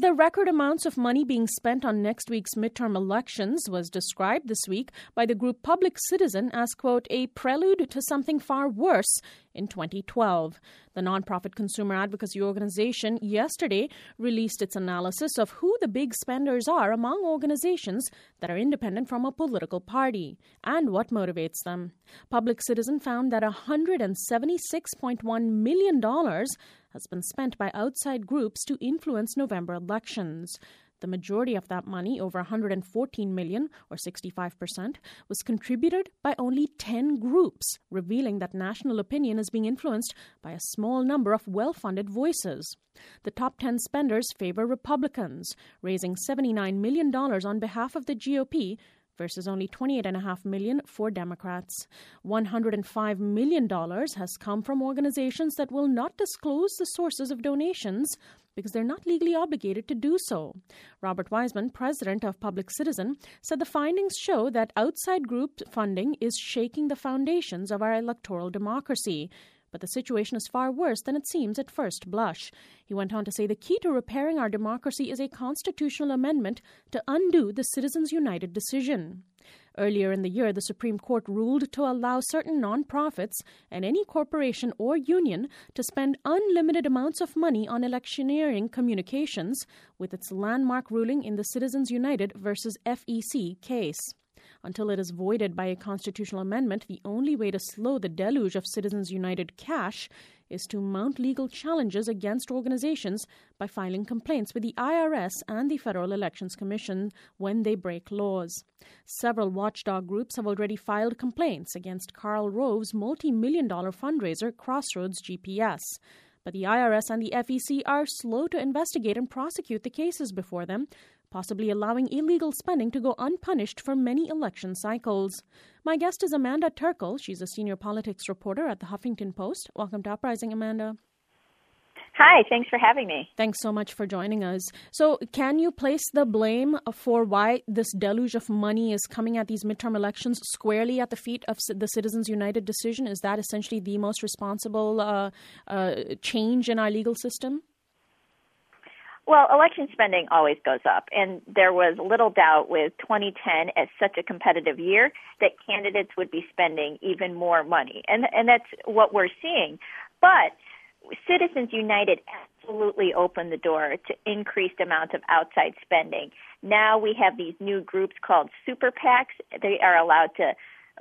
the record amounts of money being spent on next week's midterm elections was described this week by the group Public Citizen as, quote, a prelude to something far worse in 2012. The nonprofit consumer advocacy organization yesterday released its analysis of who the big spenders are among organizations that are independent from a political party and what motivates them. Public Citizen found that $176.1 million has been spent by outside groups to influence November elections. The majority of that money, over $114 million, or 65%, was contributed by only 10 groups, revealing that national opinion is being influenced by a small number of well-funded voices. The top 10 spenders favor Republicans, raising $79 million on behalf of the GOP, versus only $28.5 million for Democrats. $105 million has come from organizations that will not disclose the sources of donations because they're not legally obligated to do so. Robert Wiseman, president of Public Citizen, said the findings show that outside group funding is shaking the foundations of our electoral democracy. But the situation is far worse than it seems at first blush. He went on to say the key to repairing our democracy is a constitutional amendment to undo the Citizens United decision. Earlier in the year, the Supreme Court ruled to allow certain nonprofits and any corporation or union to spend unlimited amounts of money on electioneering communications with its landmark ruling in the Citizens United versus FEC case. Until it is voided by a constitutional amendment, the only way to slow the deluge of Citizens United cash is to mount legal challenges against organizations by filing complaints with the IRS and the Federal Elections Commission when they break laws. Several watchdog groups have already filed complaints against Karl Rove's multi-million-dollar fundraiser, Crossroads GPS. But the IRS and the FEC are slow to investigate and prosecute the cases before them, possibly allowing illegal spending to go unpunished for many election cycles. My guest is Amanda Turkle. She's a senior politics reporter at the Huffington Post. Welcome to Uprising, Amanda. Hi, thanks for having me. Thanks so much for joining us. So can you place the blame for why this deluge of money is coming at these midterm elections squarely at the feet of the Citizens United decision? Is that essentially the most responsible change in our legal system? Well, election spending always goes up, and there was little doubt with 2010 as such a competitive year that candidates would be spending even more money, and that's what we're seeing. But Citizens United absolutely opened the door to increased amounts of outside spending. Now we have these new groups called super PACs. They are allowed to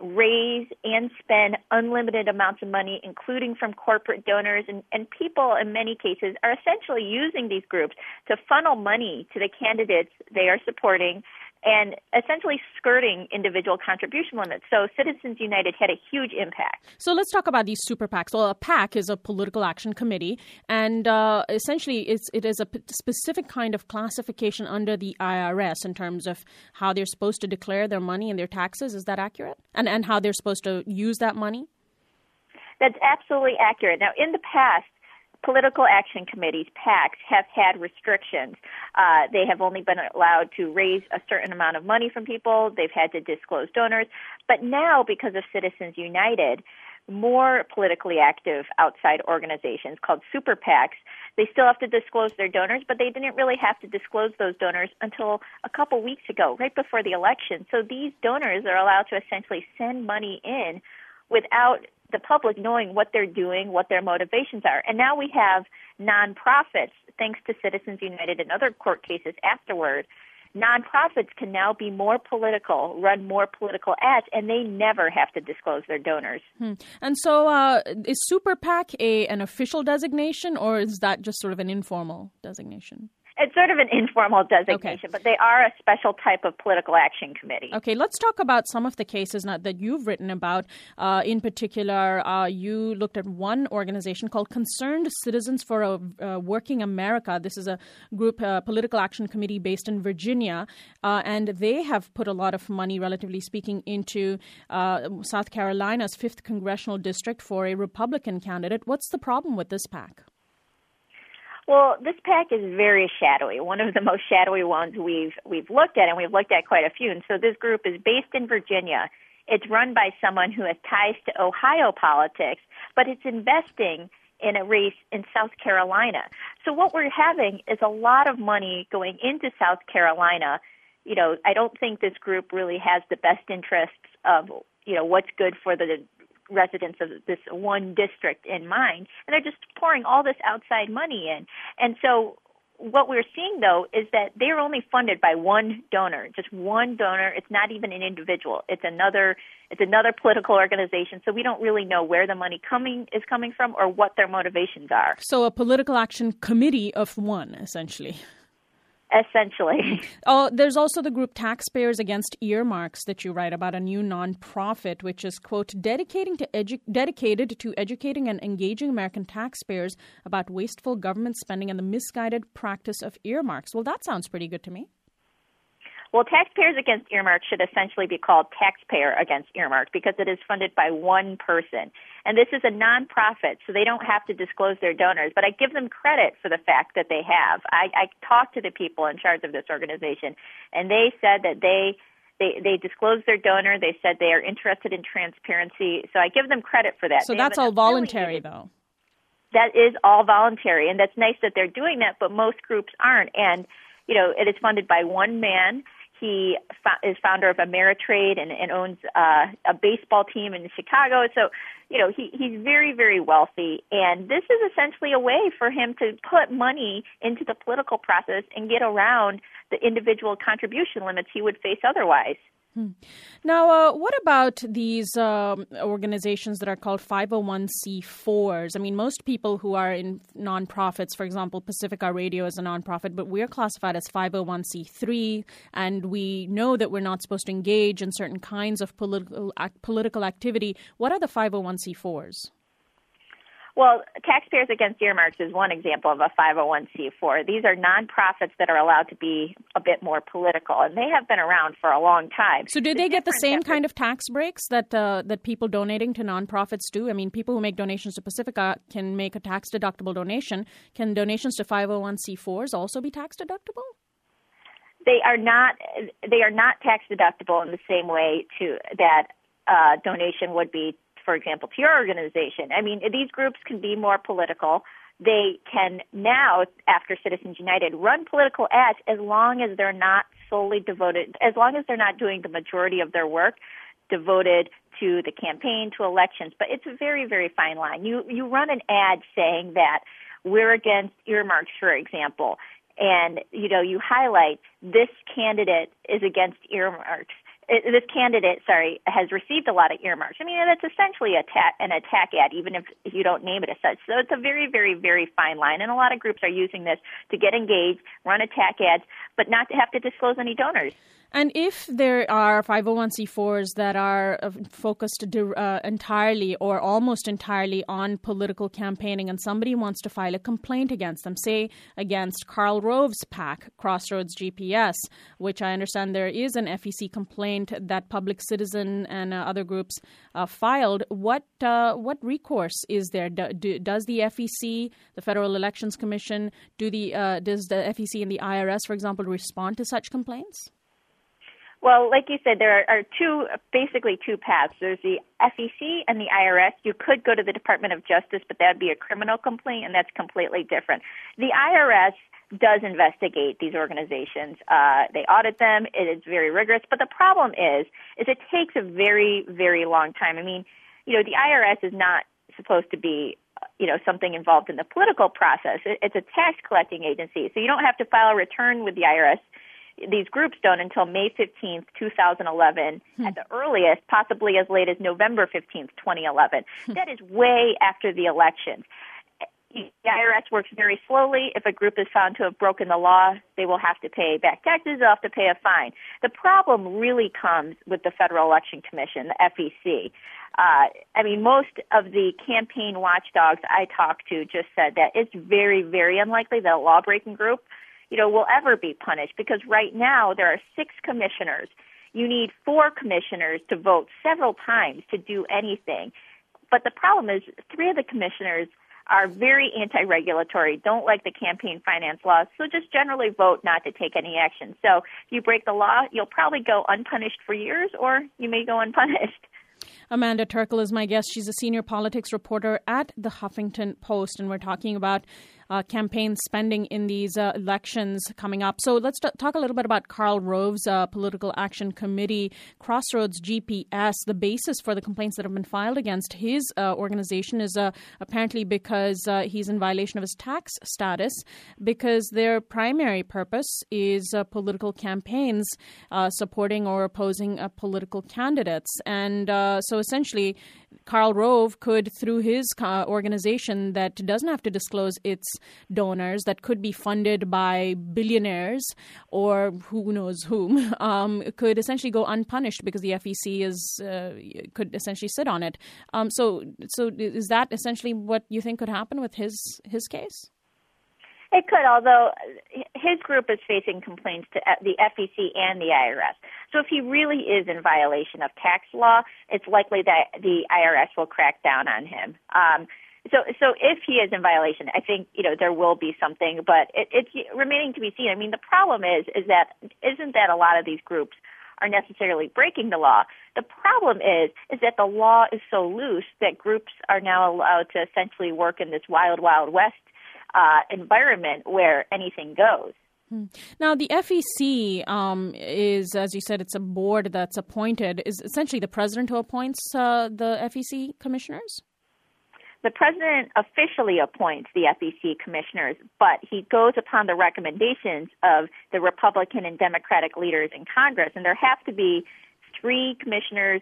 raise and spend unlimited amounts of money, including from corporate donors, and people in many cases are essentially using these groups to funnel money to the candidates they are supporting and essentially skirting individual contribution limits. So Citizens United had a huge impact. So let's talk about these super PACs. Well, a PAC is a political action committee, and essentially it is a specific kind of classification under the IRS in terms of how they're supposed to declare their money and their taxes. Is that accurate? And how they're supposed to use that money? That's absolutely accurate. Now, in the past, political action committees, PACs, have had restrictions. They have only been allowed to raise a certain amount of money from people. They've had to disclose donors. But now, because of Citizens United, more politically active outside organizations called super PACs, they still have to disclose their donors, but they didn't really have to disclose those donors until a couple weeks ago, right before the election. So these donors are allowed to essentially send money in without the public knowing what they're doing, what their motivations are. And now we have nonprofits, thanks to Citizens United and other court cases afterward. Nonprofits can now be more political, run more political ads, and they never have to disclose their donors. And so is Super PAC an official designation, or is that just sort of an informal designation? It's sort of an informal designation, but they are a special type of political action committee. Okay, let's talk about some of the cases that you've written about. In particular, you looked at one organization called Concerned Citizens for a Working America. This is a group, political action committee based in Virginia, and they have put a lot of money, relatively speaking, into South Carolina's 5th Congressional District for a Republican candidate. What's the problem with this PAC? Well, this PAC is very shadowy, one of the most shadowy ones we've looked at, and we've looked at quite a few. And so this group is based in Virginia. It's run by someone who has ties to Ohio politics, but it's investing in a race in South Carolina. So what we're having is a lot of money going into South Carolina. I don't think this group really has the best interests of, what's good for the residents of this one district in mind. And they're just pouring all this outside money in. And so what we're seeing, though, is that they're only funded by one donor, just one donor. It's not even an individual. It's another political organization. So we don't really know where the money is coming from or what their motivations are. So a political action committee of one, essentially. Essentially. Oh, there's also the group Taxpayers Against Earmarks that you write about, a new nonprofit, which is, quote, dedicated to educating and engaging American taxpayers about wasteful government spending and the misguided practice of earmarks. Well, that sounds pretty good to me. Well, Taxpayers Against Earmarks should essentially be called Taxpayer Against Earmarks because it is funded by one person. And this is a nonprofit, so they don't have to disclose their donors. But I give them credit for the fact that they have. I talked to the people in charge of this organization, and they said that they disclosed their donor. They said they are interested in transparency. So I give them credit for that. So that's all voluntary, though. That is all voluntary, and that's nice that they're doing that, but most groups aren't. And, it is funded by one man. He is founder of Ameritrade and owns a baseball team in Chicago. So, he's very, very wealthy. And this is essentially a way for him to put money into the political process and get around the individual contribution limits he would face otherwise. Now, what about these organizations that are called 501c4s? I mean, most people who are in nonprofits, for example, Pacifica Radio is a nonprofit, but we're classified as 501c3, and we know that we're not supposed to engage in certain kinds of political activity. What are the 501c4s? Well, Taxpayers Against Earmarks is one example of a 501c4. These are nonprofits that are allowed to be a bit more political, and they have been around for a long time. So do they get the same kind of tax breaks that people donating to nonprofits do? I mean, people who make donations to Pacifica can make a tax-deductible donation. Can donations to 501c4s also be tax-deductible? They are not tax-deductible in the same way that donation would be, for example, to your organization. I mean, these groups can be more political. They can now, after Citizens United, run political ads as long as they're not solely devoted, as long as they're not doing the majority of their work devoted to the campaign, to elections. But it's a very, very fine line. You run an ad saying that we're against earmarks, for example, and, you highlight this candidate is against earmarks. This candidate, has received a lot of earmarks. I mean, that's essentially an attack ad, even if you don't name it as such. So it's a very, very, very fine line, and a lot of groups are using this to get engaged, run attack ads, but not to have to disclose any donors. And if there are 501c4s that are focused entirely or almost entirely on political campaigning, and somebody wants to file a complaint against them, say against Karl Rove's PAC, Crossroads GPS, which I understand there is an FEC complaint that Public Citizen and other groups filed, what recourse is there? Does the FEC, the Federal Elections Commission, does the FEC and the IRS, for example, respond to such complaints? Well, like you said, there are basically two paths. There's the FEC and the IRS. You could go to the Department of Justice, but that would be a criminal complaint, and that's completely different. The IRS does investigate these organizations. They audit them. It is very rigorous. But the problem is it takes a very, very long time. I mean, the IRS is not supposed to be something involved in the political process. It's a tax collecting agency. So you don't have to file a return with the IRS. These groups don't until May 15th, 2011, at the earliest, possibly as late as November 15th, 2011. That is way after the elections. The IRS works very slowly. If a group is found to have broken the law, they will have to pay back taxes. They'll have to pay a fine. The problem really comes with the Federal Election Commission, the FEC. Most of the campaign watchdogs I talked to just said that it's very, very unlikely that a law-breaking group will ever be punished, because right now there are 6 commissioners. You need 4 commissioners to vote several times to do anything. But the problem is 3 of the commissioners are very anti-regulatory, don't like the campaign finance laws, so just generally vote not to take any action. So if you break the law, you'll probably go unpunished for years, or you may go unpunished. Amanda Turkle is my guest. She's a senior politics reporter at the Huffington Post, and we're talking about campaign spending in these elections coming up. So let's talk a little bit about Karl Rove's Political Action Committee, Crossroads GPS. The basis for the complaints that have been filed against his organization is apparently because he's in violation of his tax status, because their primary purpose is political campaigns supporting or opposing political candidates. And so essentially, Karl Rove could, through his organization that doesn't have to disclose its donors, that could be funded by billionaires or who knows whom, could essentially go unpunished because the FEC could essentially sit on it. So is that essentially what you think could happen with his case? It could, although his group is facing complaints to the FEC and the IRS. So if he really is in violation of tax law, it's likely that the IRS will crack down on him. So if he is in violation, I think there will be something, but it's remaining to be seen. I mean, the problem isn't that a lot of these groups are necessarily breaking the law. The problem is that the law is so loose that groups are now allowed to essentially work in this wild, wild west environment where anything goes. Now, the FEC is, as you said, it's a board that's appointed. Is essentially the president who appoints the FEC commissioners? The president officially appoints the FEC commissioners, but he goes upon the recommendations of the Republican and Democratic leaders in Congress, and there have to be 3 commissioners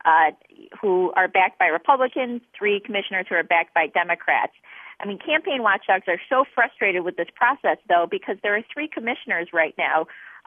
who are backed by Republicans, 3 commissioners who are backed by Democrats. I mean, campaign watchdogs are so frustrated with this process, though, because there are 3 commissioners right now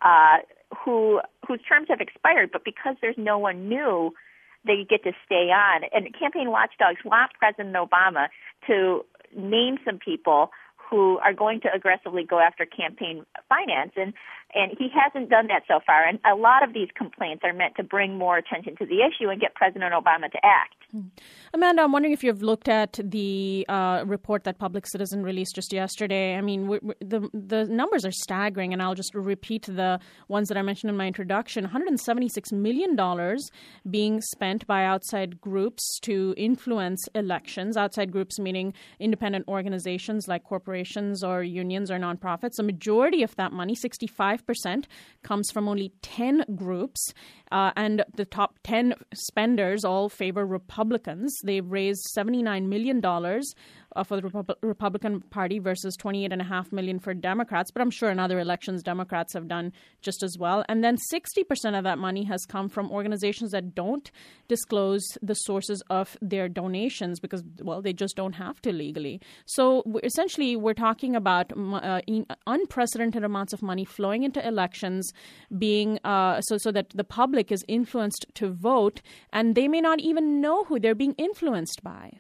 whose terms have expired, but because there's no one new, they get to stay on. And campaign watchdogs want President Obama to name some people who are going to aggressively go after campaign finance, and he hasn't done that so far. And a lot of these complaints are meant to bring more attention to the issue and get President Obama to act. Amanda, I'm wondering if you've looked at the report that Public Citizen released just yesterday. I mean, the numbers are staggering, and I'll just repeat the ones that I mentioned in my introduction. $176 million being spent by outside groups to influence elections. Outside groups meaning independent organizations like corporations or unions or nonprofits. A majority of that money, 65%, comes from only 10 groups, and the top 10 spenders all favor Republicans. They've raised $79 million for the Republican Party versus $28.5 million for Democrats. But I'm sure in other elections, Democrats have done just as well. And then 60% of that money has come from organizations that don't disclose the sources of their donations because, well, they just don't have to legally. So essentially, we're talking about unprecedented amounts of money flowing into elections, being so that the public is influenced to vote, and they may not even know who they're being influenced by.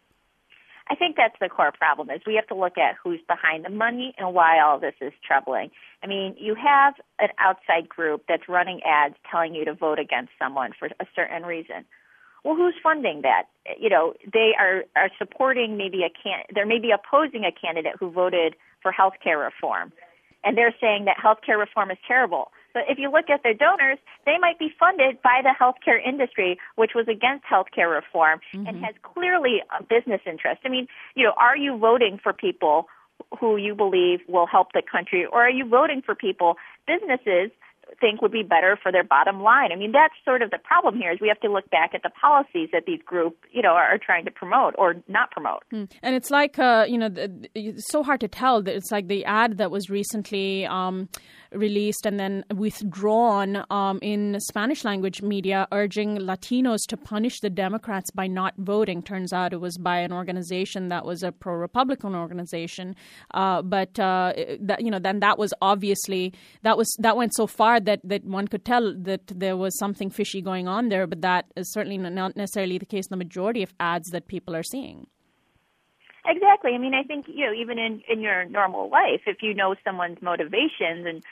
I think that's the core problem, is we have to look at who's behind the money and why all this is troubling. I mean, you have an outside group that's running ads telling you to vote against someone for a certain reason. Well, who's funding that? They are supporting they're maybe opposing a candidate who voted for health care reform, and they're saying that health care reform is terrible. But if you look at their donors, they might be funded by the healthcare industry, which was against healthcare reform and has clearly a business interest. I mean, are you voting for people who you believe will help the country, or are you voting for people businesses think would be better for their bottom line? I mean, that's sort of the problem here, is we have to look back at the policies that these groups, are trying to promote or not promote. And it's like, it's so hard to tell. It's like the ad that was recently released and then withdrawn in Spanish language media urging Latinos to punish the Democrats by not voting. Turns out it was by an organization that was a pro-Republican organization. But then that was obviously, that went so far that one could tell that there was something fishy going on there, but that is certainly not necessarily the case in the majority of ads that people are seeing. Exactly. I mean, I think, even in your normal life, if you know someone's motivations, and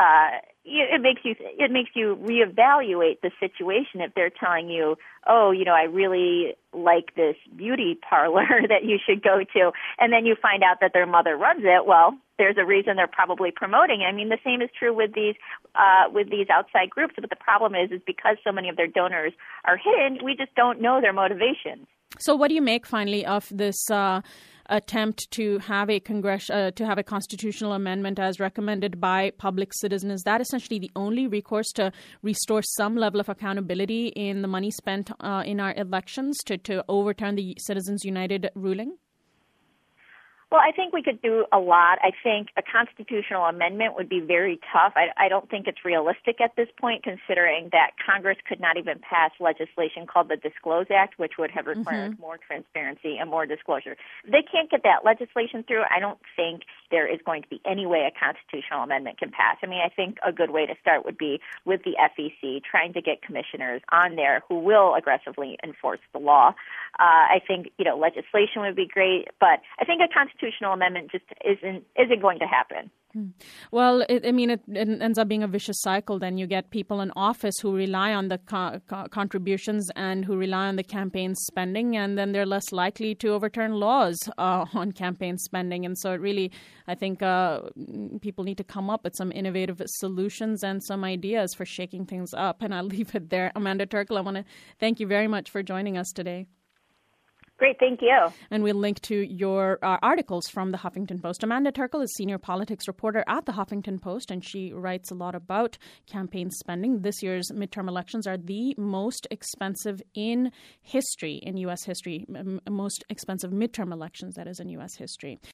it makes you reevaluate the situation. If they're telling you, I really like this beauty parlor that you should go to, and then you find out that their mother runs it, well, there's a reason they're probably promoting it. I mean, the same is true with these outside groups. But the problem is because so many of their donors are hidden, we just don't know their motivations. So, what do you make finally of this attempt to have a constitutional amendment as recommended by Public Citizen? Is that essentially the only recourse to restore some level of accountability in the money spent in our elections to overturn the Citizens United ruling? Well, I think we could do a lot. I think a constitutional amendment would be very tough. I don't think it's realistic at this point, considering that Congress could not even pass legislation called the Disclose Act, which would have required more transparency and more disclosure. If they can't get that legislation through, I don't think there is going to be any way a constitutional amendment can pass. I mean, I think a good way to start would be with the FEC, trying to get commissioners on there who will aggressively enforce the law. I think, legislation would be great, but I think a constitutional amendment just isn't going to happen. Well, it ends up being a vicious cycle. Then you get people in office who rely on the contributions and who rely on the campaign spending, and then they're less likely to overturn laws on campaign spending. And so it really, I think people need to come up with some innovative solutions and some ideas for shaking things up. And I'll leave it there. Amanda Turkle, I want to thank you very much for joining us today. Great, thank you. And we'll link to your articles from the Huffington Post. Amanda Turkle is senior politics reporter at the Huffington Post, and she writes a lot about campaign spending. This year's midterm elections are the most expensive in history, in U.S. history, most expensive midterm elections, that is, in U.S. history.